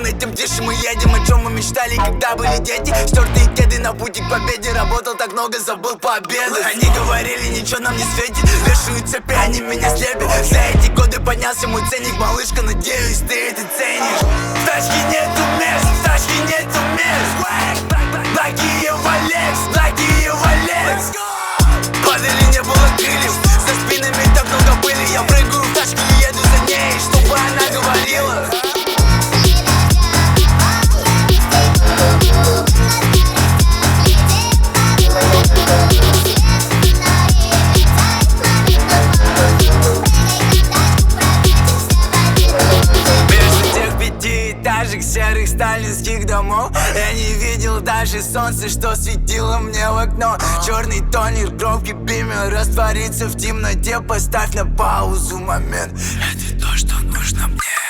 скоростной, тем тише мы едем. О чем мы мечтали, когда были дети. Стертые кеды на пути к победе. Работал так много, забыл пообедать. Они говорили, ничего нам не светит. Вешают цепи, они меня слепят. За эти годы поднялся мой ценник. Малышка, надеюсь, ты это ценишь. В тачке нету мест, в тачке нету мест. Благие Валекс, благие Валекс. Падали, не было крыльев. За спинами так много пыли. Я прыгаю в тачку и еду за ней, чтобы она говорила. Серых сталинских домов я не видел даже солнца, что светило мне в окно. Черный тонер, гробкий бимер растворится в темноте. Поставь на паузу момент. Это то, что нужно мне.